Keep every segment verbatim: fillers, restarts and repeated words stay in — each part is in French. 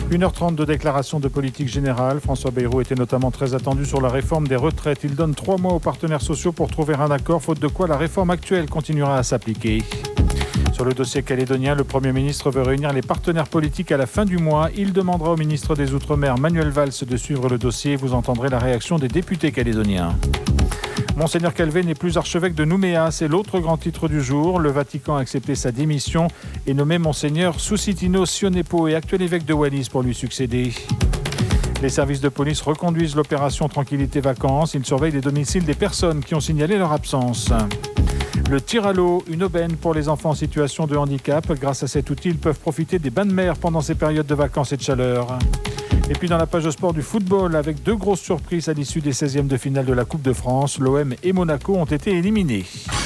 une heure trente de déclaration de politique générale. François Bayrou était notamment très attendu sur la réforme des retraites. Il donne trois mois aux partenaires sociaux pour trouver un accord, faute de quoi la réforme actuelle continuera à s'appliquer. Sur le dossier calédonien, le Premier ministre veut réunir les partenaires politiques à la fin du mois. Il demandera au ministre des Outre-mer, Manuel Valls, de suivre le dossier. Vous entendrez la réaction des députés calédoniens. Monseigneur Calvé n'est plus archevêque de Nouméa, c'est l'autre grand titre du jour. Le Vatican a accepté sa démission et nommé Monseigneur Susitino Sionepo et actuel évêque de Wallis pour lui succéder. Les services de police reconduisent l'opération Tranquillité Vacances. Ils surveillent les domiciles des personnes qui ont signalé leur absence. Le tir à l'eau, une aubaine pour les enfants en situation de handicap. Grâce à cet outil, ils peuvent profiter des bains de mer pendant ces périodes de vacances et de chaleur. Et puis dans la page de sport du football, avec deux grosses surprises à l'issue des seizièmes de finale de la Coupe de France, l'O M et Monaco ont été éliminés.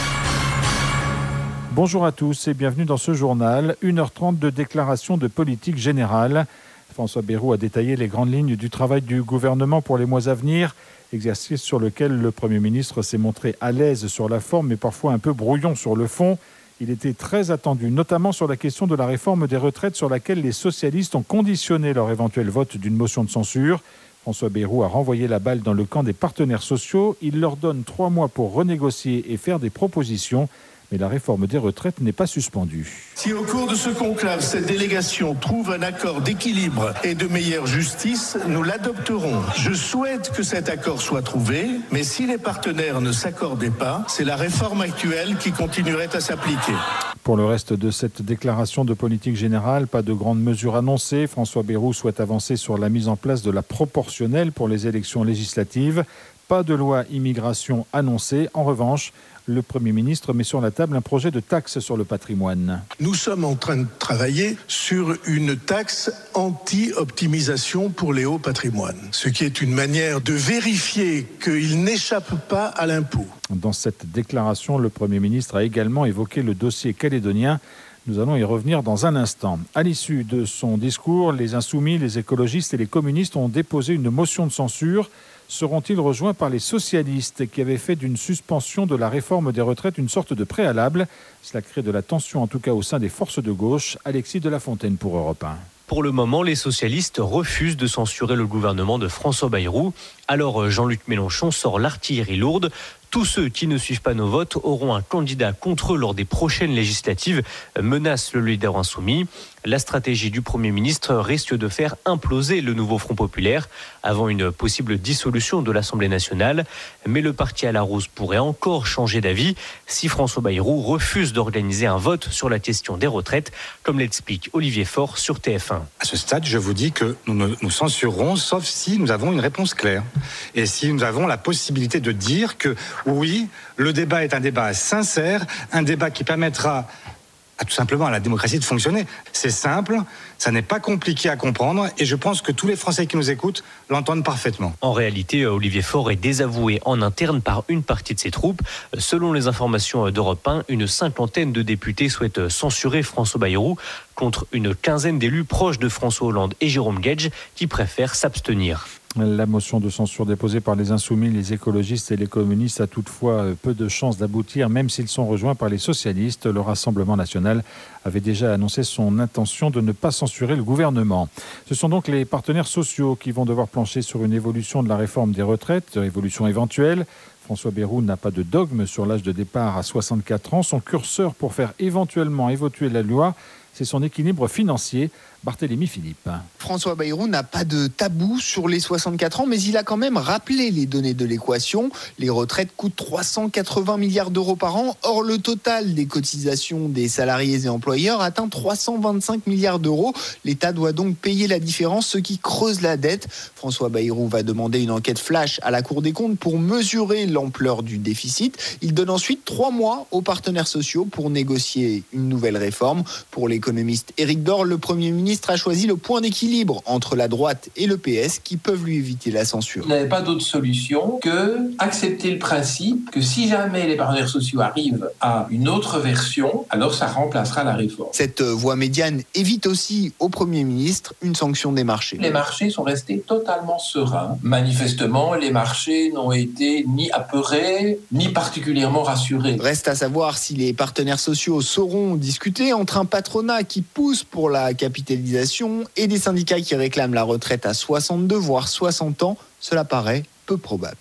Bonjour à tous et bienvenue dans ce journal. une heure trente de déclaration de politique générale. François Bayrou a détaillé les grandes lignes du travail du gouvernement pour les mois à venir, exercice sur lequel le Premier ministre s'est montré à l'aise sur la forme mais parfois un peu brouillon sur le fond. Il était très attendu, notamment sur la question de la réforme des retraites sur laquelle les socialistes ont conditionné leur éventuel vote d'une motion de censure. François Bayrou a renvoyé la balle dans le camp des partenaires sociaux. Il leur donne trois mois pour renégocier et faire des propositions. Mais la réforme des retraites n'est pas suspendue. Si au cours de ce conclave, cette délégation trouve un accord d'équilibre et de meilleure justice, nous l'adopterons. Je souhaite que cet accord soit trouvé, mais si les partenaires ne s'accordaient pas, c'est la réforme actuelle qui continuerait à s'appliquer. Pour le reste de cette déclaration de politique générale, pas de grandes mesures annoncées. François Bayrou souhaite avancer sur la mise en place de la proportionnelle pour les élections législatives. Pas de loi immigration annoncée. En revanche, le Premier ministre met sur la table un projet de taxe sur le patrimoine. Nous sommes en train de travailler sur une taxe anti-optimisation pour les hauts patrimoines, ce qui est une manière de vérifier qu'ils n'échappent pas à l'impôt. Dans cette déclaration, le Premier ministre a également évoqué le dossier calédonien. Nous allons y revenir dans un instant. À l'issue de son discours, les Insoumis, les écologistes et les communistes ont déposé une motion de censure. Seront-ils rejoints par les socialistes qui avaient fait d'une suspension de la réforme des retraites une sorte de préalable ? Cela crée de la tension, en tout cas au sein des forces de gauche. Alexis de la Fontaine pour Europe un. Pour le moment, les socialistes refusent de censurer le gouvernement de François Bayrou. Alors Jean-Luc Mélenchon sort l'artillerie lourde. Tous ceux qui ne suivent pas nos votes auront un candidat contre eux lors des prochaines législatives, menace le leader insoumis. La stratégie du Premier ministre risque de faire imploser le nouveau Front populaire avant une possible dissolution de l'Assemblée nationale. Mais le parti à la rose pourrait encore changer d'avis si François Bayrou refuse d'organiser un vote sur la question des retraites, comme l'explique Olivier Faure sur T F un. À ce stade, je vous dis que nous nous, nous censurerons, sauf si nous avons une réponse claire. Et si nous avons la possibilité de dire que oui, le débat est un débat sincère, un débat qui permettra à, tout simplement à la démocratie de fonctionner. C'est simple, ça n'est pas compliqué à comprendre et je pense que tous les Français qui nous écoutent l'entendent parfaitement. En réalité, Olivier Faure est désavoué en interne par une partie de ses troupes. Selon les informations d'Europe un, une cinquantaine de députés souhaitent censurer François Bayrou contre une quinzaine d'élus proches de François Hollande et Jérôme Guedj qui préfèrent s'abstenir. La motion de censure déposée par les Insoumis, les écologistes et les communistes a toutefois peu de chances d'aboutir, même s'ils sont rejoints par les socialistes. Le Rassemblement national avait déjà annoncé son intention de ne pas censurer le gouvernement. Ce sont donc les partenaires sociaux qui vont devoir plancher sur une évolution de la réforme des retraites, évolution éventuelle. François Bayrou n'a pas de dogme sur l'âge de départ à soixante-quatre ans. Son curseur pour faire éventuellement évoluer la loi, c'est son équilibre financier. Barthélémy Philippe. François Bayrou n'a pas de tabou sur les soixante-quatre ans, mais il a quand même rappelé les données de l'équation. Les retraites coûtent trois cent quatre-vingts milliards d'euros par an. Or, le total des cotisations des salariés et employeurs atteint trois cent vingt-cinq milliards d'euros. L'État doit donc payer la différence, ce qui creuse la dette. François Bayrou va demander une enquête flash à la Cour des comptes pour mesurer l'ampleur du déficit. Il donne ensuite trois mois aux partenaires sociaux pour négocier une nouvelle réforme. Pour l'économiste Éric Dor, le Premier ministre a choisi le point d'équilibre entre la droite et le P S qui peuvent lui éviter la censure. Il n'avait pas d'autre solution que accepter le principe que si jamais les partenaires sociaux arrivent à une autre version, alors ça remplacera la réforme. Cette voie médiane évite aussi au Premier ministre une sanction des marchés. Les marchés sont restés totalement sereins. Manifestement, les marchés n'ont été ni apeurés, ni particulièrement rassurés. Reste à savoir si les partenaires sociaux sauront discuter entre un patronat patronat qui pousse pour la capitalisation et des syndicats qui réclament la retraite à soixante-deux voire soixante ans, cela paraît peu probable.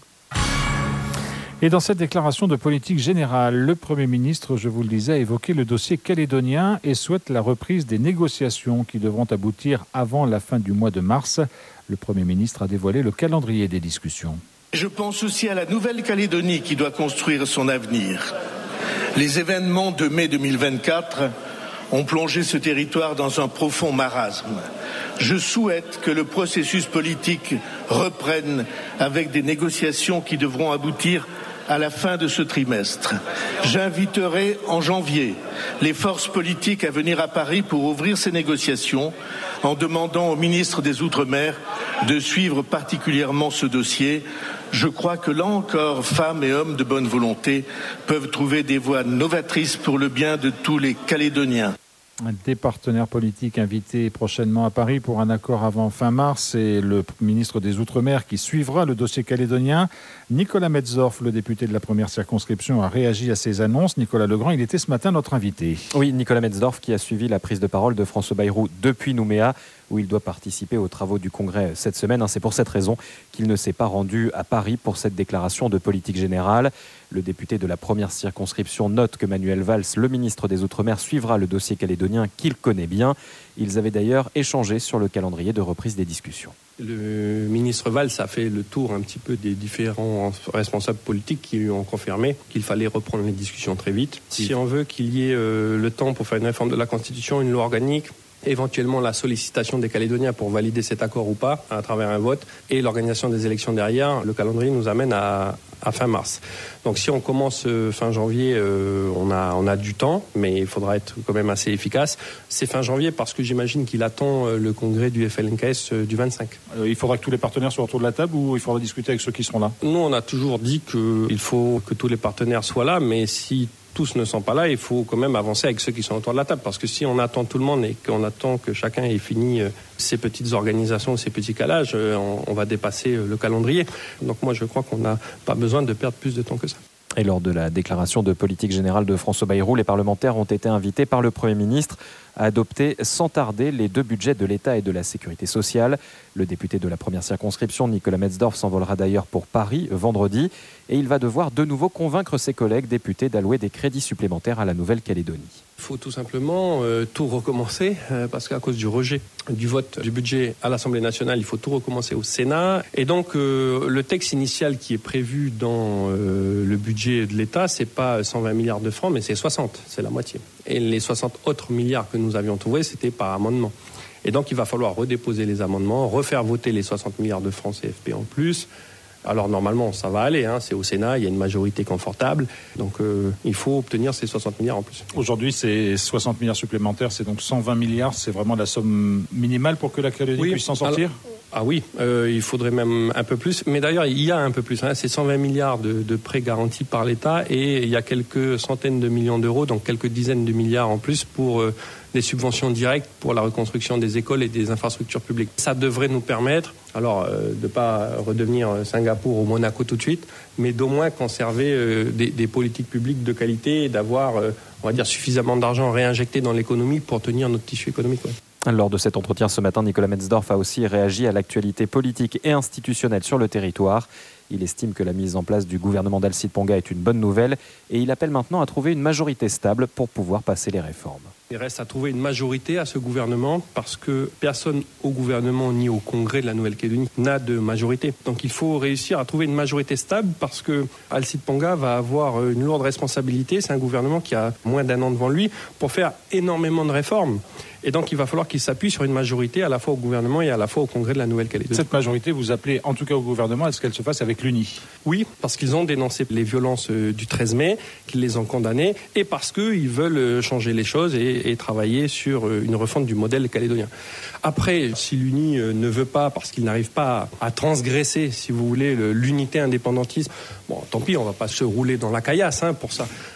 Et dans cette déclaration de politique générale, le Premier ministre, je vous le disais, a évoqué le dossier calédonien et souhaite la reprise des négociations qui devront aboutir avant la fin du mois de mars. Le Premier ministre a dévoilé le calendrier des discussions. Je pense aussi à la Nouvelle-Calédonie qui doit construire son avenir. Les événements de mai deux mille vingt-quatre ont plongé ce territoire dans un profond marasme. Je souhaite que le processus politique reprenne avec des négociations qui devront aboutir à la fin de ce trimestre. J'inviterai en janvier les forces politiques à venir à Paris pour ouvrir ces négociations en demandant au ministre des Outre-mer de suivre particulièrement ce dossier. Je crois que là encore, femmes et hommes de bonne volonté peuvent trouver des voies novatrices pour le bien de tous les Calédoniens. Des partenaires politiques invités prochainement à Paris pour un accord avant fin mars et le ministre des Outre-mer qui suivra le dossier calédonien. Nicolas Metzdorf, le député de la première circonscription, a réagi à ces annonces. Nicolas Legrand, il était ce matin notre invité. Oui, Nicolas Metzdorf qui a suivi la prise de parole de François Bayrou depuis Nouméa, où il doit participer aux travaux du Congrès cette semaine. C'est pour cette raison qu'il ne s'est pas rendu à Paris pour cette déclaration de politique générale. Le député de la première circonscription note que Manuel Valls, le ministre des Outre-mer, suivra le dossier calédonien qu'il connaît bien. Ils avaient d'ailleurs échangé sur le calendrier de reprise des discussions. Le ministre Valls a fait le tour un petit peu des différents responsables politiques qui lui ont confirmé qu'il fallait reprendre les discussions très vite. Si on veut qu'il y ait euh, le temps pour faire une réforme de la Constitution, une loi organique, éventuellement la sollicitation des Calédoniens pour valider cet accord ou pas à travers un vote et l'organisation des élections derrière, le calendrier nous amène à, à fin mars. Donc si on commence euh, fin janvier, euh, on a, on a du temps, mais il faudra être quand même assez efficace. C'est fin janvier parce que j'imagine qu'il attend euh, le congrès du F L N K S euh, du vingt-cinq. Euh, il faudra que tous les partenaires soient autour de la table ou il faudra discuter avec ceux qui seront là? Nous, on a toujours dit qu'il faut que tous les partenaires soient là, mais si tous ne sont pas là, il faut quand même avancer avec ceux qui sont autour de la table. Parce que si on attend tout le monde et qu'on attend que chacun ait fini ses petites organisations, ses petits calages, on va dépasser le calendrier. Donc moi, je crois qu'on n'a pas besoin de perdre plus de temps que ça. Et lors de la déclaration de politique générale de François Bayrou, les parlementaires ont été invités par le Premier ministre à adopter sans tarder les deux budgets de l'État et de la Sécurité sociale. Le député de la première circonscription, Nicolas Metzdorf, s'envolera d'ailleurs pour Paris vendredi et il va devoir de nouveau convaincre ses collègues députés d'allouer des crédits supplémentaires à la Nouvelle-Calédonie. Il faut tout simplement euh, tout recommencer euh, parce qu'à cause du rejet du vote du budget à l'Assemblée nationale, il faut tout recommencer au Sénat. Et donc euh, le texte initial qui est prévu dans euh, le budget de l'État, c'est pas cent vingt milliards de francs, mais c'est soixante, c'est la moitié. Et les soixante autres milliards que nous avions trouvés, c'était par amendement. Et donc il va falloir redéposer les amendements, refaire voter les soixante milliards de francs C F P en plus. Alors normalement, ça va aller, hein, c'est au Sénat, il y a une majorité confortable, donc euh, il faut obtenir ces soixante milliards en plus. Aujourd'hui, c'est soixante milliards supplémentaires, c'est donc cent vingt milliards, c'est vraiment la somme minimale pour que la Calédonie oui, puisse s'en sortir? alors, Ah oui, euh, il faudrait même un peu plus, mais d'ailleurs il y a un peu plus, hein, c'est cent vingt milliards de, de prêts garantis par l'État et il y a quelques centaines de millions d'euros, donc quelques dizaines de milliards en plus pour euh, des subventions directes pour la reconstruction des écoles et des infrastructures publiques. Ça devrait nous permettre, alors euh, de ne pas redevenir Singapour ou Monaco tout de suite, mais d'au moins conserver euh, des, des politiques publiques de qualité et d'avoir, euh, on va dire, suffisamment d'argent réinjecté dans l'économie pour tenir notre tissu économique. Ouais. Lors de cet entretien ce matin, Nicolas Metzdorf a aussi réagi à l'actualité politique et institutionnelle sur le territoire. Il estime que la mise en place du gouvernement d'Alcide Ponga est une bonne nouvelle et il appelle maintenant à trouver une majorité stable pour pouvoir passer les réformes. Il reste à trouver une majorité à ce gouvernement parce que personne au gouvernement ni au Congrès de la Nouvelle-Calédonie n'a de majorité. Donc il faut réussir à trouver une majorité stable parce que Alcide Ponga va avoir une lourde responsabilité. C'est un gouvernement qui a moins d'un an devant lui pour faire énormément de réformes. Et donc, il va falloir qu'il s'appuie sur une majorité à la fois au gouvernement et à la fois au Congrès de la Nouvelle-Calédonie. Cette majorité, vous appelez en tout cas au gouvernement à ce qu'elle se fasse avec l'U N I? Oui, parce qu'ils ont dénoncé les violences du treize mai, qu'ils les ont condamnées, et parce qu'ils veulent changer les choses et, et travailler sur une refonte du modèle calédonien. Après, si l'U N I ne veut pas, parce qu'il n'arrive pas à transgresser, si vous voulez, l'unité indépendantiste, bon, tant pis, on ne va pas se rouler dans la caillasse hein, pour ça.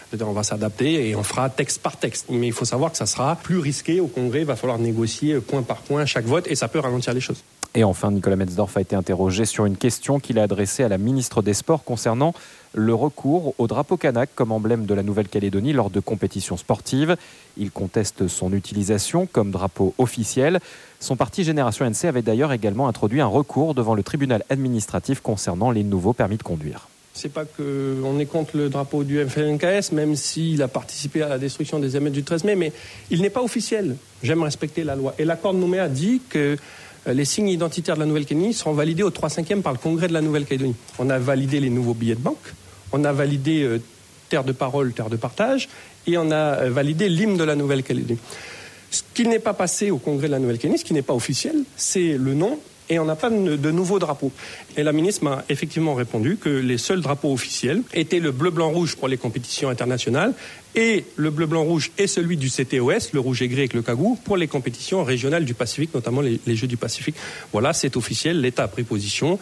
On va s'adapter et on fera texte par texte. Mais il faut savoir que ça sera plus risqué au Congrès. Il va falloir négocier point par point chaque vote et ça peut ralentir les choses. Et enfin, Nicolas Metzdorf a été interrogé sur une question qu'il a adressée à la ministre des Sports concernant le recours au drapeau kanak comme emblème de la Nouvelle-Calédonie lors de compétitions sportives. Il conteste son utilisation comme drapeau officiel. Son parti Génération N C avait d'ailleurs également introduit un recours devant le tribunal administratif concernant les nouveaux permis de conduire. C'est pas qu'on est contre le drapeau du F L N K S, même s'il a participé à la destruction des émeutes du treize mai, mais il n'est pas officiel. J'aime respecter la loi. Et l'accord de Nouméa dit que les signes identitaires de la Nouvelle-Calédonie seront validés au trois cinquième par le Congrès de la Nouvelle-Calédonie. On a validé les nouveaux billets de banque, on a validé euh, terre de parole, terre de partage, et on a euh, validé l'hymne de la Nouvelle-Calédonie. Ce qui n'est pas passé au Congrès de la Nouvelle-Calédonie, ce qui n'est pas officiel, c'est le nom, et on n'a pas de, de nouveau drapeau. Et la ministre m'a effectivement répondu que les seuls drapeaux officiels étaient le bleu-blanc-rouge pour les compétitions internationales et le bleu-blanc-rouge et celui du C T O S, le rouge et gris avec le cagou, pour les compétitions régionales du Pacifique, notamment les, les Jeux du Pacifique. Voilà, c'est officiel, l'État a pris position.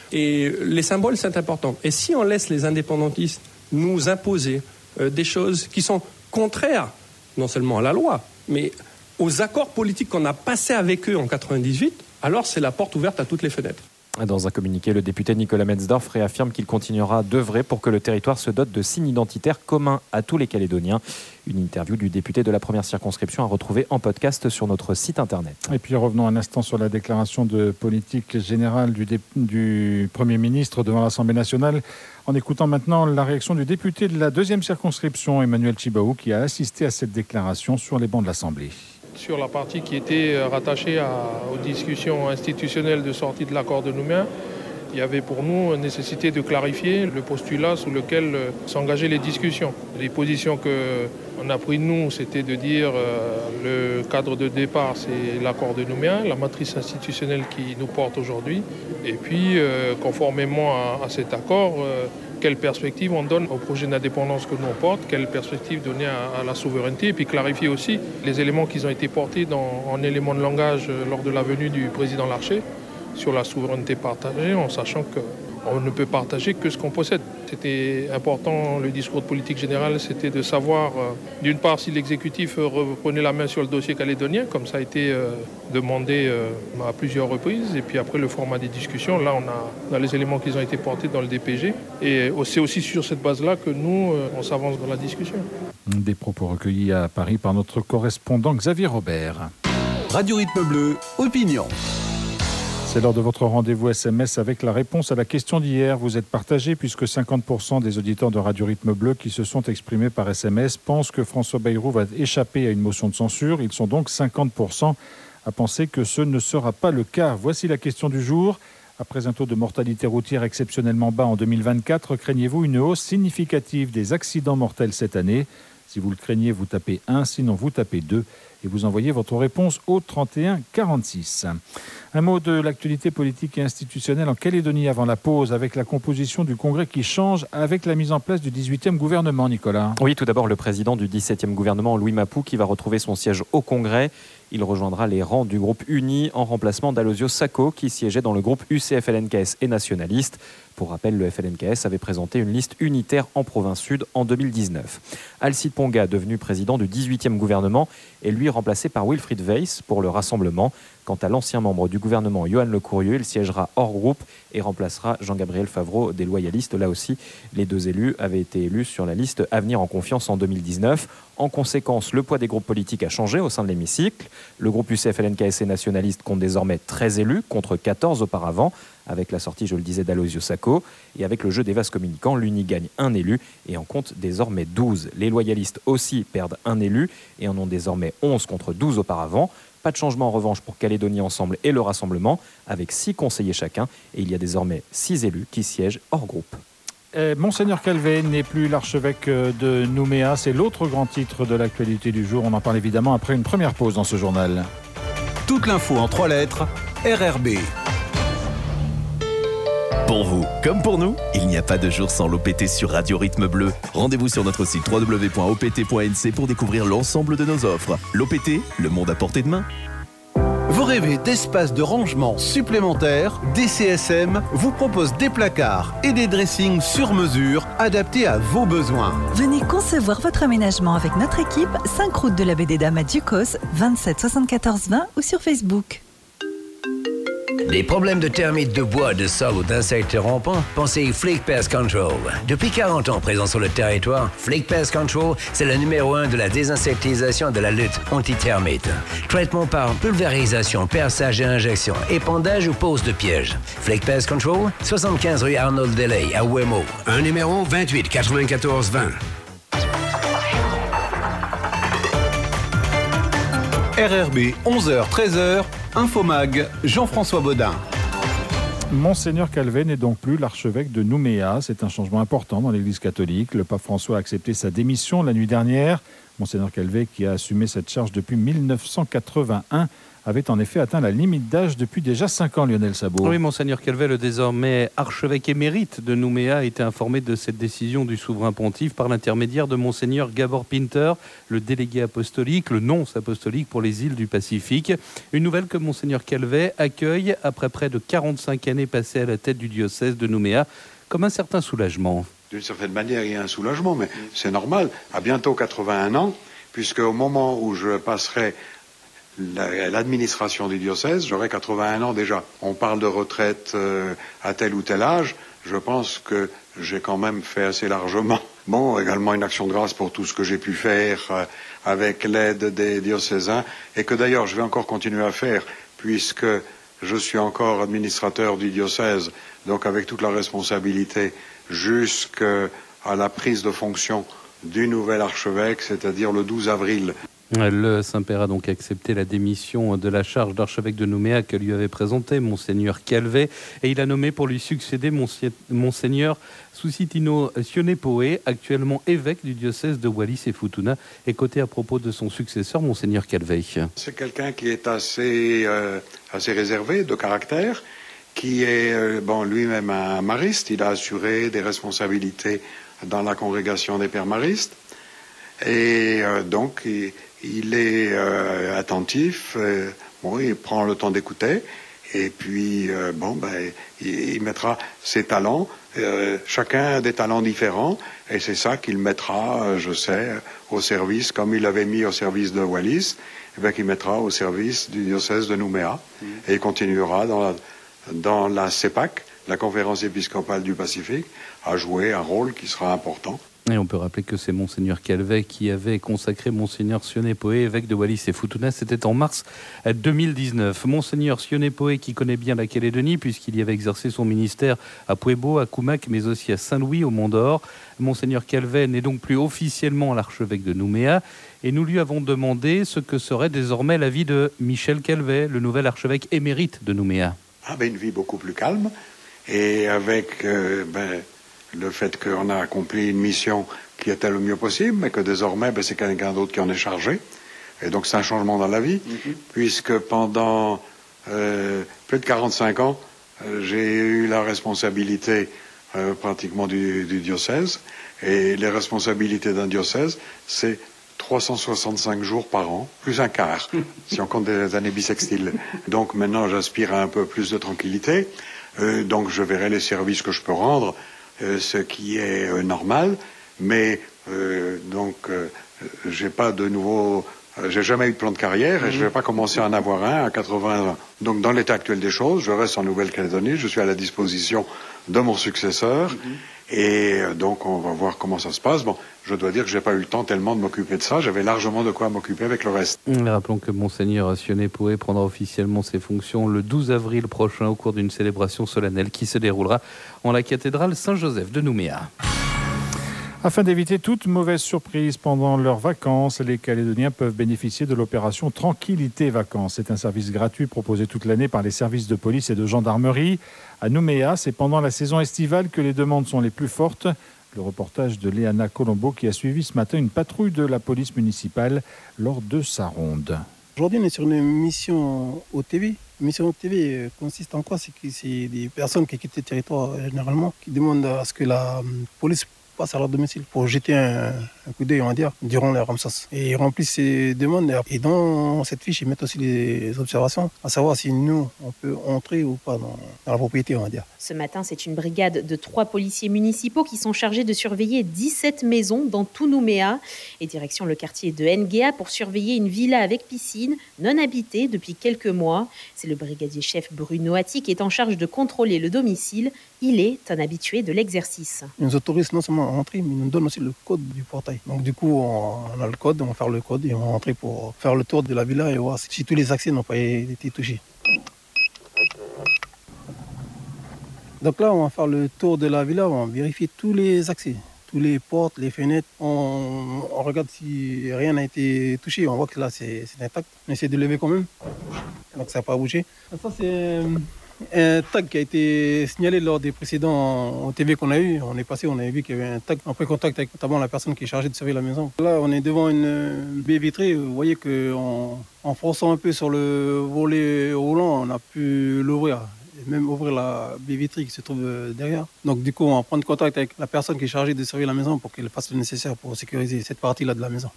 Et les symboles, c'est important. Et si on laisse les indépendantistes nous imposer euh, des choses qui sont contraires, non seulement à la loi, mais aux accords politiques qu'on a passés avec eux en quatre-vingt-dix-huit, alors c'est la porte ouverte à toutes les fenêtres. Dans un communiqué, le député Nicolas Metzdorf réaffirme qu'il continuera d'œuvrer pour que le territoire se dote de signes identitaires communs à tous les Calédoniens. Une interview du député de la première circonscription à retrouver en podcast sur notre site internet. Et puis revenons un instant sur la déclaration de politique générale du, dé- du Premier ministre devant l'Assemblée nationale, en écoutant maintenant la réaction du député de la deuxième circonscription, Emmanuel Tjibaou, qui a assisté à cette déclaration sur les bancs de l'Assemblée. Sur la partie qui était rattachée à, aux discussions institutionnelles de sortie de l'accord de Nouméa, il y avait pour nous nécessité de clarifier le postulat sous lequel euh, s'engageaient les discussions. Les positions qu'on a prises nous, c'était de dire euh, le cadre de départ, c'est l'accord de Nouméa, la matrice institutionnelle qui nous porte aujourd'hui. Et puis, euh, conformément à, à cet accord, euh, quelle perspective on donne au projet d'indépendance que nous on porte, quelle perspective donner à, à la souveraineté, et puis clarifier aussi les éléments qui ont été portés dans, en éléments de langage lors de la venue du président Larcher sur la souveraineté partagée, en sachant qu'on ne peut partager que ce qu'on possède. C'était important, le discours de politique générale, c'était de savoir, euh, d'une part, si l'exécutif reprenait la main sur le dossier calédonien, comme ça a été euh, demandé euh, à plusieurs reprises, et puis après le format des discussions, là on a, on a les éléments qui ont été portés dans le D P G, et c'est aussi sur cette base-là que nous, euh, on s'avance dans la discussion. Des propos recueillis à Paris par notre correspondant Xavier Robert. Radio Rythme Bleu, opinion. C'est l'heure de votre rendez-vous S M S avec la réponse à la question d'hier. Vous êtes partagé puisque cinquante pour cent des auditeurs de Radio Rythme Bleu qui se sont exprimés par S M S pensent que François Bayrou va échapper à une motion de censure. Ils sont donc cinquante pour cent à penser que ce ne sera pas le cas. Voici la question du jour. Après un taux de mortalité routière exceptionnellement bas en deux mille vingt-quatre, craignez-vous une hausse significative des accidents mortels cette année ? Si vous le craignez, vous tapez un, sinon vous tapez deux et vous envoyez votre réponse au trente et un quarante-six. Un mot de l'actualité politique et institutionnelle en Calédonie avant la pause, avec la composition du Congrès qui change avec la mise en place du dix-huitième gouvernement, Nicolas. Oui, tout d'abord le président du dix-septième gouvernement, Louis Mapou, qui va retrouver son siège au Congrès. Il rejoindra les rangs du groupe Uni en remplacement d'Alosio Sacco, qui siégeait dans le groupe U C F L N K S et nationaliste. Pour rappel, le F L N K S avait présenté une liste unitaire en province sud en deux mille dix-neuf. Alcide Ponga, devenu président du dix-huitième gouvernement, est lui remplacé par Wilfried Weiss pour le Rassemblement. Quant à l'ancien membre du gouvernement, Johan Lecourrieu, il siégera hors groupe et remplacera Jean-Gabriel Favreau des Loyalistes. Là aussi, les deux élus avaient été élus sur la liste Avenir en confiance en deux mille dix-neuf. En conséquence, le poids des groupes politiques a changé au sein de l'hémicycle. Le groupe U C F L N K S et nationaliste compte désormais treize élus contre quatorze auparavant, avec la sortie, je le disais, d'Alosio Sacco. Et avec le jeu des vases communicants, l'Uni gagne un élu et en compte désormais douze. Les loyalistes aussi perdent un élu et en ont désormais onze contre douze auparavant. Pas de changement en revanche pour Calédonie Ensemble et le Rassemblement, avec six conseillers chacun. Et il y a désormais six élus qui siègent hors groupe. Et Monseigneur Calvet n'est plus l'archevêque de Nouméa. C'est l'autre grand titre de l'actualité du jour. On en parle évidemment après une première pause dans ce journal. Toute l'info en trois lettres, R R B. Pour vous, comme pour nous, il n'y a pas de jour sans l'O P T sur Radio Rythme Bleu. Rendez-vous sur notre site w w w point o p t point n c pour découvrir l'ensemble de nos offres. L'O P T, le monde à portée de main. Vos rêvez d'espace de rangement supplémentaires, D C S M vous propose des placards et des dressings sur mesure adaptés à vos besoins. Venez concevoir votre aménagement avec notre équipe, cinq route de la Baie des Dames à Ducos, vingt-sept soixante-quatorze vingt ou sur Facebook. Des problèmes de termites, de bois, de sol ou d'insectes rampants? Pensez Flake Pest Control. Depuis quarante ans présent sur le territoire, Flake Pest Control, c'est le numéro un de la désinsectisation et de la lutte anti-termites. Traitement par pulvérisation, perçage et injection, épandage ou pose de piège. Flake Pest Control, soixante-quinze rue Arnold Delay à Ouemo. Un numéro vingt-huit quatre-vingt-quatorze vingt. R R B, onze heures treize heures, Infomag, Jean-François Baudin. Monseigneur Calvet n'est donc plus l'archevêque de Nouméa. C'est un changement important dans l'Église catholique. Le pape François a accepté sa démission la nuit dernière. Monseigneur Calvet, qui a assumé cette charge depuis mille neuf cent quatre-vingt-un, avait en effet atteint la limite d'âge depuis déjà cinq ans, Lionel Sabot. Oui, Monseigneur Calvet, le désormais archevêque émérite de Nouméa, a été informé de cette décision du souverain pontife par l'intermédiaire de Monseigneur Gabor Pinter, le délégué apostolique, le nonce apostolique pour les îles du Pacifique. Une nouvelle que Monseigneur Calvet accueille après près de quarante-cinq années passées à la tête du diocèse de Nouméa comme un certain soulagement. D'une certaine manière, il y a un soulagement, mais c'est normal. À bientôt quatre-vingt-un ans, puisque au moment où je passerai l'administration du diocèse, j'aurai quatre-vingt-un ans déjà. On parle de retraite euh, à tel ou tel âge. Je pense que j'ai quand même fait assez largement. Bon, également une action de grâce pour tout ce que j'ai pu faire euh, avec l'aide des diocésains et que d'ailleurs je vais encore continuer à faire puisque je suis encore administrateur du diocèse, donc avec toute la responsabilité jusqu'à la prise de fonction du nouvel archevêque, c'est-à-dire le douze avril. Le Saint-Père a donc accepté la démission de la charge d'archevêque de Nouméa que lui avait présentée Monseigneur Calvet et il a nommé pour lui succéder Monseigneur Susitino Sionepoe, actuellement évêque du diocèse de Wallis et Futuna, et côté à propos de son successeur Monseigneur Calvet. C'est quelqu'un qui est assez, euh, assez réservé de caractère, qui est euh, bon, lui-même un mariste. Il a assuré des responsabilités dans la congrégation des pères maristes et euh, donc il, il est euh, attentif, euh, bon, il prend le temps d'écouter et puis euh, bon, ben, il, il mettra ses talents, euh, chacun a des talents différents et c'est ça qu'il mettra, euh, je sais, au service, comme il l'avait mis au service de Wallis, et bien qu'il mettra au service du diocèse de Nouméa mmh. et il continuera dans la, dans la CEPAC, la conférence épiscopale du Pacifique, à jouer un rôle qui sera important. Et on peut rappeler que c'est Monseigneur Calvet qui avait consacré Monseigneur Sionepoe, évêque de Wallis et Futuna. C'était en mars deux mille dix-neuf. Monseigneur Sionepoe, qui connaît bien la Calédonie, puisqu'il y avait exercé son ministère à Puebo, à Kumak, mais aussi à Saint-Louis, au Mont-d'Or. Monseigneur Calvet n'est donc plus officiellement l'archevêque de Nouméa. Et nous lui avons demandé ce que serait désormais la vie de Michel Calvet, le nouvel archevêque émérite de Nouméa. Ah ben, une vie beaucoup plus calme. Et avec... Euh, ben... le fait qu'on a accompli une mission qui était le mieux possible, mais que désormais, ben, c'est quelqu'un d'autre qui en est chargé. Et donc, c'est un changement dans la vie, mm-hmm. puisque pendant euh, plus de quarante-cinq ans, euh, j'ai eu la responsabilité euh, pratiquement du, du diocèse. Et les responsabilités d'un diocèse, c'est trois cent soixante-cinq jours par an, plus un quart, si on compte des années bissextiles. Donc, maintenant, j'aspire à un peu plus de tranquillité. Euh, donc, je verrai les services que je peux rendre, Euh, ce qui est euh, normal, mais euh, donc euh, j'ai pas de nouveau, euh, j'ai jamais eu de plan de carrière et mmh. je vais pas commencer à en avoir un à quatre-vingts ans. Donc dans l'état actuel des choses, je reste en Nouvelle-Calédonie, je suis à la disposition de mon successeur mmh. et euh, donc on va voir comment ça se passe. Bon, je dois dire que j'ai pas eu le temps tellement de m'occuper de ça, j'avais largement de quoi m'occuper avec le reste. Rappelons que Monseigneur Sionepoe prendra officiellement ses fonctions le douze avril prochain au cours d'une célébration solennelle qui se déroulera en la cathédrale Saint-Joseph de Nouméa. Afin d'éviter toute mauvaise surprise pendant leurs vacances, les Calédoniens peuvent bénéficier de l'opération Tranquillité Vacances. C'est un service gratuit proposé toute l'année par les services de police et de gendarmerie. À Nouméa, c'est pendant la saison estivale que les demandes sont les plus fortes. Le reportage de Léana Colombo qui a suivi ce matin une patrouille de la police municipale lors de sa ronde. Aujourd'hui, on est sur une mission O T V. La mission O T V consiste en quoi? C'est que c'est des personnes qui quittent le territoire généralement, qui demandent à ce que la police passent à leur domicile pour jeter un, un coup d'œil, on va dire, durant leur absence. Et ils remplissent ces demandes. Et dans cette fiche, ils mettent aussi les observations, à savoir si nous, on peut entrer ou pas dans, dans la propriété, on va dire. Ce matin, c'est une brigade de trois policiers municipaux qui sont chargés de surveiller dix-sept maisons dans tout Nouméa et direction le quartier de Nguéa pour surveiller une villa avec piscine non habitée depuis quelques mois. C'est le brigadier chef Bruno Atti qui est en charge de contrôler le domicile. Il est un habitué de l'exercice. Ils nous autorisent non seulement à entrer, mais ils nous donnent aussi le code du portail. Donc du coup, on a le code, on va faire le code et on va entrer pour faire le tour de la villa et voir si tous les accès n'ont pas été touchés. Donc là, on va faire le tour de la villa, on va vérifier tous les accès, tous les portes, les fenêtres. On, on regarde si rien n'a été touché. On voit que là, c'est, c'est intact. On essaie de lever quand même. Donc ça n'a pas bougé. Ça, c'est un tag qui a été signalé lors des précédents O T V qu'on a eu. On est passé, on avait vu qu'il y avait un tag. On a pris contact avec notamment la personne qui est chargée de surveiller la maison. Là, on est devant une baie vitrée. Vous voyez qu'en en forçant un peu sur le volet roulant, on a pu l'ouvrir. Et même ouvrir la baie vitrée qui se trouve derrière. Donc du coup, on va prendre contact avec la personne qui est chargée de surveiller la maison pour qu'elle fasse le nécessaire pour sécuriser cette partie-là de la maison.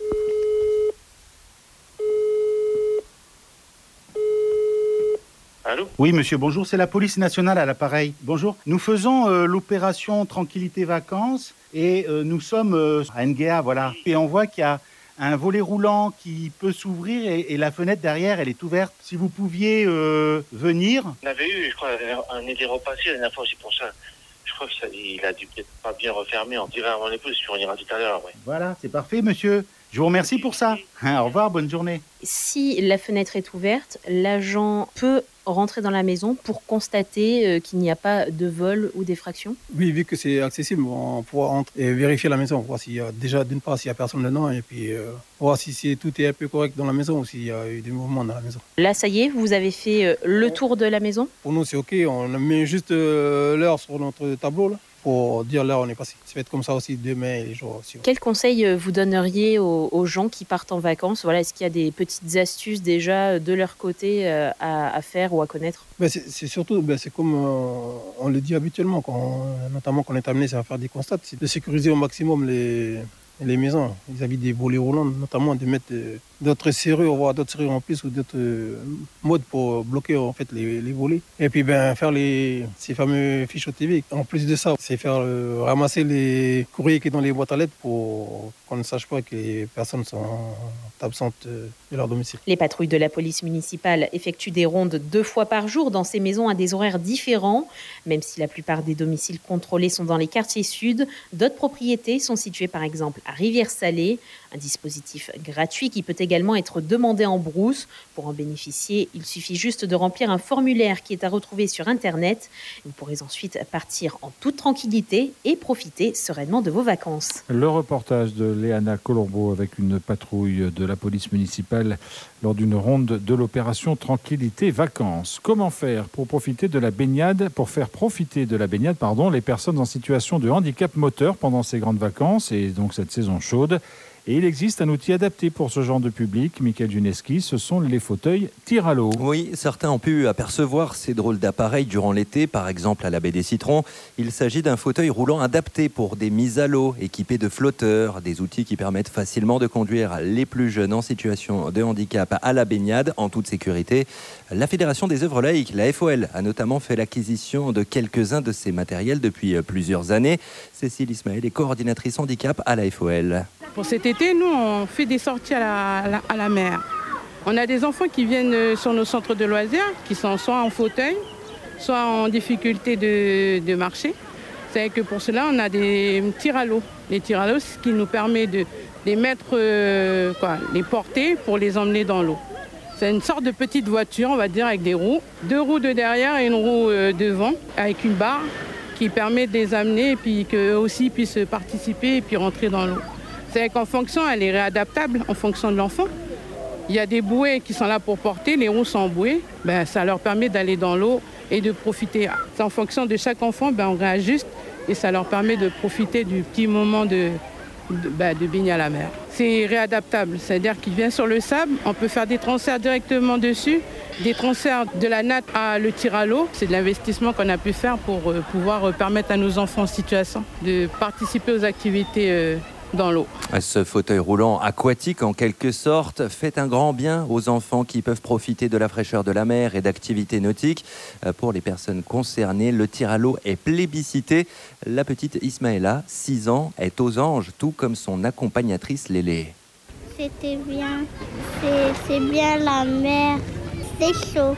Allô ? Oui, monsieur, bonjour, c'est la police nationale à l'appareil. Bonjour, nous faisons euh, l'opération Tranquillité Vacances et euh, nous sommes euh, à Nguéa, voilà. Et on voit qu'il y a un volet roulant qui peut s'ouvrir et, et la fenêtre derrière, elle est ouverte. Si vous pouviez euh, venir... On avait eu, je crois, un été repassé la dernière fois aussi pour ça. Je crois qu'il a dû peut-être pas bien refermer. On dirait à mon épouse, puis on ira tout à l'heure, ouais. Voilà, c'est parfait, monsieur. Je vous remercie pour ça. Hein, au revoir, bonne journée. Si la fenêtre est ouverte, l'agent peut rentrer dans la maison pour constater euh, qu'il n'y a pas de vol ou d'effraction ? Oui, vu que c'est accessible, on pourra entrer et vérifier la maison, voir s'il y a déjà d'une part s'il n'y a personne dedans et puis euh, voir si c'est, tout est un peu correct dans la maison ou s'il y a eu des mouvements dans la maison. Là, ça y est, vous avez fait euh, le tour de la maison ? Pour nous, c'est OK. On met juste euh, l'heure sur notre tableau là, pour dire l'heure on est passé. Ça va être comme ça aussi demain et les jours aussi. Quel conseil vous donneriez aux, aux gens qui partent en vacances ? Voilà, est-ce qu'il y a des petites astuces déjà de leur côté euh, à, à faire ou à connaître ? Ben c'est, c'est surtout, ben c'est comme euh, on le dit habituellement, quand on, notamment quand on est amené à faire des constats, c'est de sécuriser au maximum les, les maisons vis-à-vis des volets roulants, notamment de mettre euh, d'autres serrures, voire d'autres serrures en plus ou d'autres euh, modes pour bloquer en fait les, les volets. Et puis ben faire les ces fameux fiches O T V. En plus de ça, c'est faire euh, ramasser les courriers qui sont dans les boîtes à lettres pour qu'on ne sache pas que les personnes sont absentes euh, de leur domicile. Les patrouilles de la police municipale effectuent des rondes deux fois par jour dans ces maisons à des horaires différents. Même si la plupart des domiciles contrôlés sont dans les quartiers sud, d'autres propriétés sont situées par exemple à Rivière-Salée. Un dispositif gratuit qui peut également être demandé en brousse. Pour en bénéficier, il suffit juste de remplir un formulaire qui est à retrouver sur Internet. Vous pourrez ensuite partir en toute tranquillité et profiter sereinement de vos vacances. Le reportage de Léana Colombo avec une patrouille de la police municipale lors d'une ronde de l'opération Tranquillité Vacances. Comment faire pour profiter de la baignade, pour faire profiter de la baignade, pardon, les personnes en situation de handicap moteur pendant ces grandes vacances et donc cette saison chaude? Et il existe un outil adapté pour ce genre de public. Michael Juneski, ce sont les fauteuils tir à l'eau. Oui, certains ont pu apercevoir ces drôles d'appareils durant l'été, par exemple à la baie des Citrons. Il s'agit d'un fauteuil roulant adapté pour des mises à l'eau, équipé de flotteurs, des outils qui permettent facilement de conduire les plus jeunes en situation de handicap à la baignade en toute sécurité. La Fédération des œuvres laïques, la F O L, a notamment fait l'acquisition de quelques-uns de ces matériels depuis plusieurs années. Cécile Ismaël est coordinatrice handicap à la F O L. Pour cet été, nous, on fait des sorties à la, à la, à la mer. On a des enfants qui viennent sur nos centres de loisirs, qui sont soit en fauteuil, soit en difficulté de, de marcher. C'est que pour cela, on a des tirs à l'eau. Les tirs à l'eau, c'est ce qui nous permet de les mettre, euh, quoi, les porter pour les emmener dans l'eau. C'est une sorte de petite voiture, on va dire, avec des roues. Deux roues de derrière et une roue euh, devant, avec une barre qui permet de les amener et puis qu'eux aussi puissent participer et puis rentrer dans l'eau. C'est qu'en fonction, elle est réadaptable en fonction de l'enfant. Il y a des bouées qui sont là pour porter, les roues sont bouées, ben, ça leur permet d'aller dans l'eau et de profiter. C'est en fonction de chaque enfant, ben, on réajuste et ça leur permet de profiter du petit moment de, de, ben, de baigner à la mer. C'est réadaptable, c'est-à-dire qu'il vient sur le sable, on peut faire des transferts directement dessus des transferts de la natte à le tir à l'eau. C'est de l'investissement qu'on a pu faire pour euh, pouvoir euh, permettre à nos enfants en situation de participer aux activités euh, dans l'eau. Ce fauteuil roulant aquatique, en quelque sorte, fait un grand bien aux enfants qui peuvent profiter de la fraîcheur de la mer et d'activités nautiques. Pour les personnes concernées, le tir à l'eau est plébiscité. La petite Ismaëla, six ans, est aux anges, tout comme son accompagnatrice Lélé. C'était bien, c'est, c'est bien la mer, c'est chaud.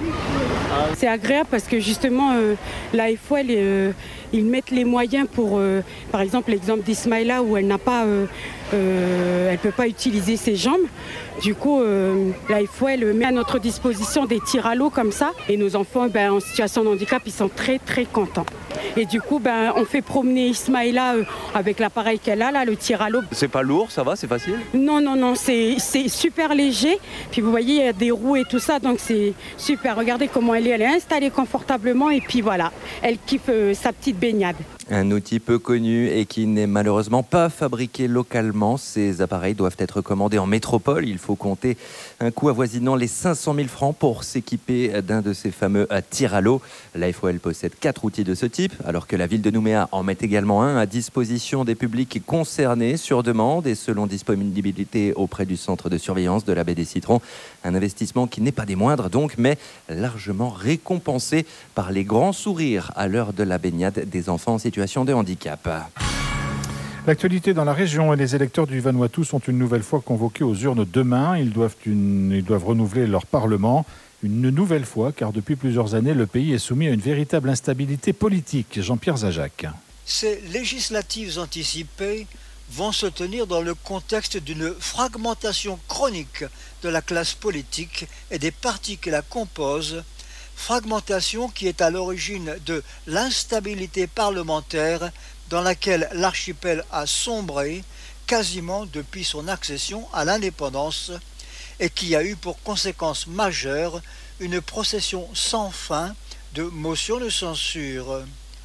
C'est agréable parce que justement, euh, l'A F O L, euh, ils mettent les moyens pour, euh, par exemple, l'exemple d'Ismaïla où elle n'a pas, euh, euh, elle peut pas utiliser ses jambes. Du coup, euh, l'A F O L met à notre disposition des tirs à l'eau comme ça. Et nos enfants, ben, en situation de handicap, ils sont très très contents. Et du coup, ben, on fait promener Ismaïla euh, avec l'appareil qu'elle a, là, le tir à l'eau. C'est pas lourd, ça va, c'est facile? Non, non, non, c'est, c'est super léger. Puis vous voyez, il y a des roues et tout ça, donc c'est super. Regardez comment elle est, elle est installée confortablement et puis voilà, elle kiffe euh, sa petite baignade. Un outil peu connu et qui n'est malheureusement pas fabriqué localement. Ces appareils doivent être commandés en métropole. Il faut compter un coût avoisinant les cinq cent mille francs pour s'équiper d'un de ces fameux tirs à l'eau. L'A F O L possède quatre outils de ce type, alors que la ville de Nouméa en met également un à disposition des publics concernés sur demande et selon disponibilité auprès du centre de surveillance de la baie des Citrons. Un investissement qui n'est pas des moindres donc, mais largement récompensé par les grands sourires à l'heure de la baignade des enfants en situation de handicap. L'actualité dans la région et les électeurs du Vanuatu sont une nouvelle fois convoqués aux urnes demain. Ils doivent, une, ils doivent renouveler leur parlement une nouvelle fois, car depuis plusieurs années, le pays est soumis à une véritable instabilité politique. Jean-Pierre Zajac. Ces législatives anticipées vont se tenir dans le contexte d'une fragmentation chronique de la classe politique et des partis qui la composent, fragmentation qui est à l'origine de l'instabilité parlementaire dans laquelle l'archipel a sombré quasiment depuis son accession à l'indépendance et qui a eu pour conséquence majeure une procession sans fin de motions de censure.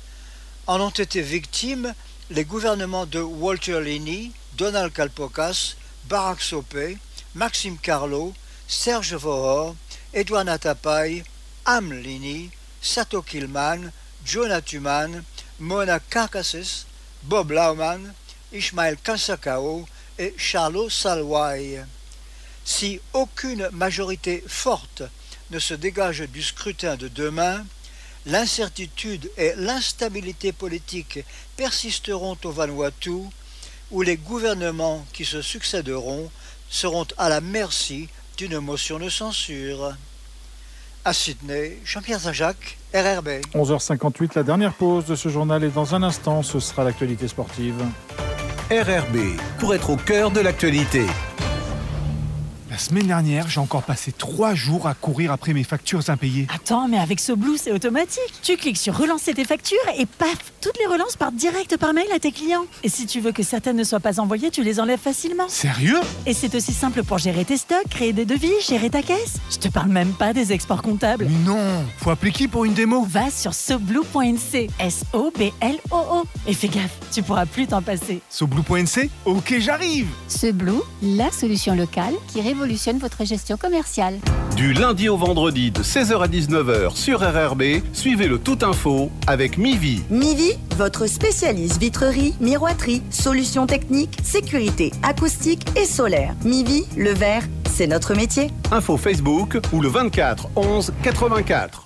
En ont été victimes les gouvernements de Walter Linney, Donald Kalpokas, Barak Sopé, Maxime Carlo, Serge Vohor, Edouard Natapai, Am Linney, Sato Kilman, Jonah Tuman, Mona Karkassis, Bob Laumann, Ismaël Kansakao et Charlo Salwai. Si aucune majorité forte ne se dégage du scrutin de demain, l'incertitude et l'instabilité politique persisteront au Vanuatu, où les gouvernements qui se succéderont seront à la merci d'une motion de censure. À Sydney, Jean-Pierre Zajac, R R B. onze heures cinquante-huit, la dernière pause de ce journal et dans un instant, ce sera l'actualité sportive. R R B, pour être au cœur de l'actualité. La semaine dernière, j'ai encore passé trois jours à courir après mes factures impayées. Attends, mais avec SoBlue, c'est automatique. Tu cliques sur relancer tes factures et paf, toutes les relances partent direct par mail à tes clients. Et si tu veux que certaines ne soient pas envoyées, tu les enlèves facilement. Sérieux ? Et c'est aussi simple pour gérer tes stocks, créer des devis, gérer ta caisse. Je te parle même pas des exports comptables. Mais non, faut appeler qui pour une démo ? Va sur soblue point n c, S O B L O O. Et fais gaffe, tu pourras plus t'en passer. soblue point n c ? Ok, j'arrive. SoBlue, la solution locale qui révolutionne votre gestion commerciale. Du lundi au vendredi de seize heures à dix-neuf heures sur R R B, suivez le Tout Info avec Mivi. Mivi, votre spécialiste vitrerie, miroiterie, solutions techniques, sécurité, acoustique et solaire. Mivi, le verre, c'est notre métier. Info Facebook ou le vingt-quatre onze quatre-vingt-quatre.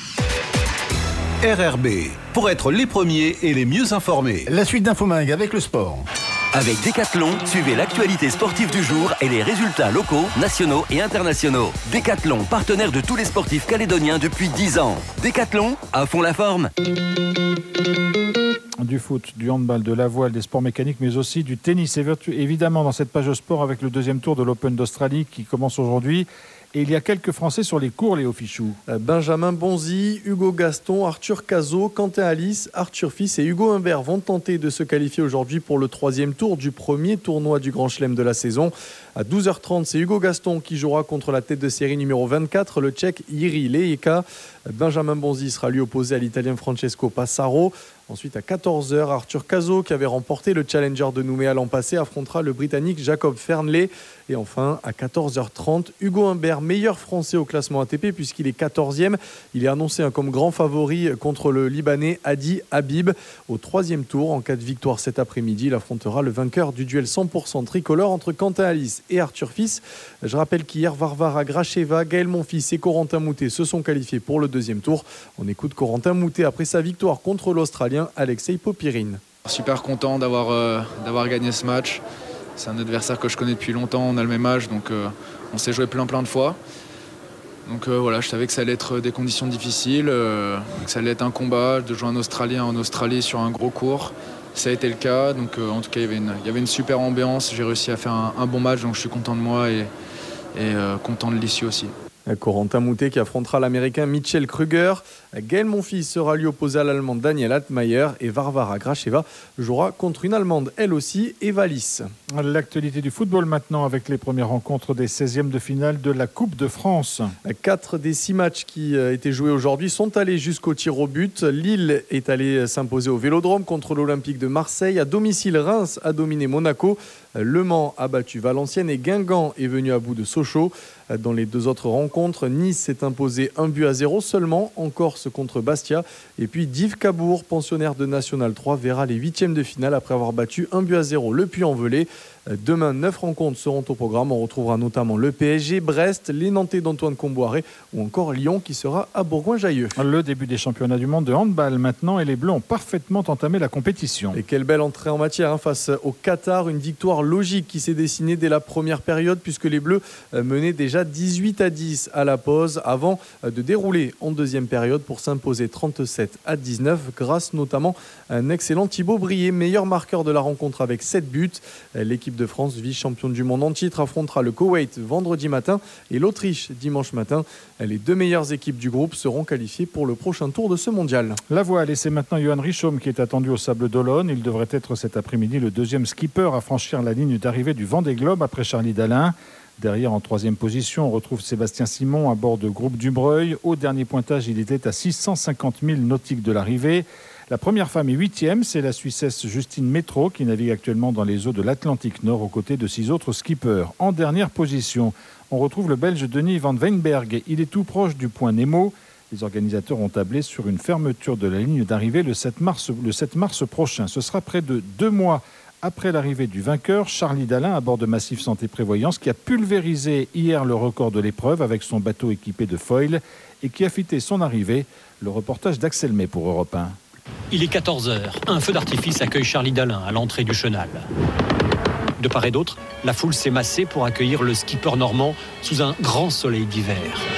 R R B, pour être les premiers et les mieux informés. La suite d'Infomag avec le sport. Avec Decathlon, suivez l'actualité sportive du jour et les résultats locaux, nationaux et internationaux. Decathlon, partenaire de tous les sportifs calédoniens depuis dix ans. Decathlon, à fond la forme. Du foot, du handball, de la voile, des sports mécaniques, mais aussi du tennis. Et évidemment, dans cette page sport, avec le deuxième tour de l'Open d'Australie qui commence aujourd'hui. Et il y a quelques Français sur les cours, Léo Fichou. Benjamin Bonzi, Hugo Gaston, Arthur Cazot, Quentin Alice, Arthur Fils et Hugo Humbert vont tenter de se qualifier aujourd'hui pour le troisième tour du premier tournoi du Grand Chelem de la saison. À douze heures trente, c'est Hugo Gaston qui jouera contre la tête de série numéro vingt-quatre, le Tchèque Jiri Lejka. Benjamin Bonzi sera lui opposé à l'Italien Francesco Passaro. Ensuite, à quatorze heures, Arthur Cazaux, qui avait remporté le Challenger de Nouméa l'an passé, affrontera le Britannique Jacob Fernley. Et enfin, à quatorze heures trente, Hugo Humbert, meilleur français au classement A T P puisqu'il est quatorzième. Il est annoncé comme grand favori contre le Libanais Hadi Habib. Au troisième tour, en cas de victoire cet après-midi, il affrontera le vainqueur du duel cent pour cent tricolore entre Quentin Alice et Arthur Fils. Je rappelle qu'hier, Varvara Gracheva, Gaël Monfils et Corentin Moutet se sont qualifiés pour le deuxième tour. On écoute Corentin Moutet après sa victoire contre l'Australien Alexei Popirine. Super content d'avoir, euh, d'avoir gagné ce match. C'est un adversaire que je connais depuis longtemps, on a le même âge, donc euh, on s'est joué plein plein de fois. Donc euh, voilà, je savais que ça allait être des conditions difficiles, euh, que ça allait être un combat, de jouer un Australien en Australie sur un gros court. Ça a été le cas, donc euh, en tout cas il y avait une, il y avait une super ambiance, j'ai réussi à faire un, un bon match, donc je suis content de moi et, et euh, content de l'issue aussi. Corentin Moutet qui affrontera l'Américain Mitchell Kruger. Gaël Monfils sera lui opposé à l'Allemand Daniel Altmaier et Varvara Gracheva jouera contre une Allemande elle aussi, Eva Lys. L'actualité du football maintenant avec les premières rencontres des seizièmes de finale de la Coupe de France. Quatre des six matchs qui étaient joués aujourd'hui sont allés jusqu'au tir au but. Lille est allé s'imposer au Vélodrome contre l'Olympique de Marseille. À domicile, Reims a dominé Monaco. Le Mans a battu Valenciennes et Guingamp est venu à bout de Sochaux. Dans les deux autres rencontres, Nice s'est imposé un but à zéro seulement en Corse contre Bastia. Et puis Div Cabourg, pensionnaire de National trois, verra les huitièmes de finale après avoir battu un but à zéro le Puy-en-Velay. Demain, neuf rencontres seront au programme. On retrouvera notamment le P S G, Brest, les Nantais d'Antoine Comboiré ou encore Lyon qui sera à Bourgoin-Jallieu. Le début des championnats du monde de handball maintenant et les Bleus ont parfaitement entamé la compétition. Et quelle belle entrée en matière hein, face au Qatar. Une victoire logique qui s'est dessinée dès la première période puisque les Bleus menaient déjà dix-huit à dix à la pause avant de dérouler en deuxième période pour s'imposer trente-sept à dix-neuf grâce notamment à un excellent Thibaut Brié, meilleur marqueur de la rencontre avec sept buts. L'équipe de France, vice-championne du monde en titre, affrontera le Koweït vendredi matin et l'Autriche dimanche matin. Les deux meilleures équipes du groupe seront qualifiées pour le prochain tour de ce mondial. La voile, et c'est maintenant Johan Richomme qui est attendu au Sable d'Olonne. Il devrait être cet après-midi le deuxième skipper à franchir la ligne d'arrivée du Vendée Globe après Charlie Dalin. Derrière, en troisième position, on retrouve Sébastien Simon à bord de Groupe Dubreuil. Au dernier pointage, il était à six cent cinquante mille nautiques de l'arrivée. La première femme est huitième, c'est la Suissesse Justine Métro qui navigue actuellement dans les eaux de l'Atlantique Nord aux côtés de six autres skippers. En dernière position, on retrouve le Belge Denis van Weinberg. Il est tout proche du point Nemo. Les organisateurs ont tablé sur une fermeture de la ligne d'arrivée le sept mars, le sept mars prochain. Ce sera près de deux mois après l'arrivée du vainqueur, Charlie Dalin, à bord de Massif Santé Prévoyance, qui a pulvérisé hier le record de l'épreuve avec son bateau équipé de foil et qui a fêté son arrivée. Le reportage d'Axel May pour Europe un. Il est quatorze heures. Un feu d'artifice accueille Charlie Dalin à l'entrée du chenal. De part et d'autre, la foule s'est massée pour accueillir le skipper normand sous un grand soleil d'hiver.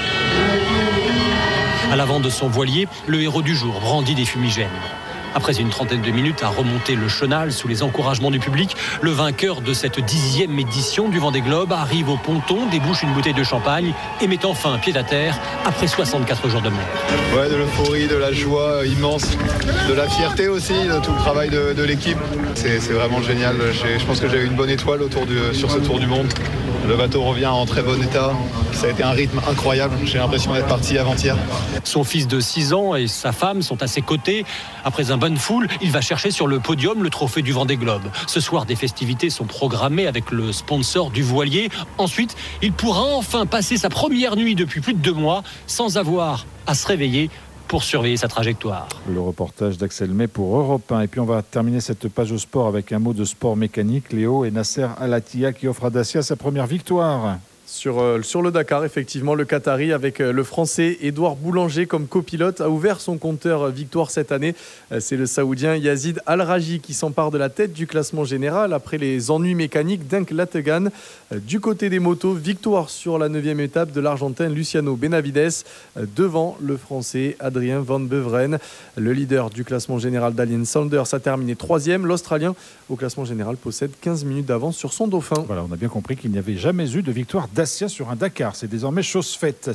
À l'avant de son voilier, le héros du jour brandit des fumigènes. Après une trentaine de minutes à remonter le chenal sous les encouragements du public, le vainqueur de cette dixième édition du Vendée Globe arrive au ponton, débouche une bouteille de champagne et met enfin pied à terre après soixante-quatre jours de mer. Ouais, de l'euphorie, de la joie immense, de la fierté aussi, de tout le travail de, de l'équipe. C'est, c'est vraiment génial. J'ai, je pense que j'ai eu une bonne étoile autour du, sur ce tour du monde. Le bateau revient en très bon état. Ça a été un rythme incroyable. J'ai l'impression d'être parti avant-hier. Son fils de six ans et sa femme sont à ses côtés. Après un bonne foule, il va chercher sur le podium le trophée du Vendée Globe. Ce soir, des festivités sont programmées avec le sponsor du voilier. Ensuite, il pourra enfin passer sa première nuit depuis plus de deux mois sans avoir à se réveiller pour surveiller sa trajectoire. Le reportage d'Axel May pour Europe un. Et puis on va terminer cette page au sport avec un mot de sport mécanique. Léo et Nasser Al-Attiyah qui offre à Dacia sa première victoire. Sur, euh, sur le Dakar, effectivement, le Qatari avec euh, le Français Édouard Boulanger comme copilote a ouvert son compteur euh, victoire cette année. Euh, c'est le Saoudien Yazid Al-Raji qui s'empare de la tête du classement général après les ennuis mécaniques d'Ink Lategan. Euh, du côté des motos, victoire sur la neuvième étape de l'Argentin Luciano Benavides euh, devant le Français Adrien Van Beveren. Le leader du classement général d'Alien Sanders a terminé troisième. L'Australien au classement général possède quinze minutes d'avance sur son dauphin. Voilà, on a bien compris qu'il n'y avait jamais eu de victoire Dacia sur un Dakar. C'est désormais chose faite.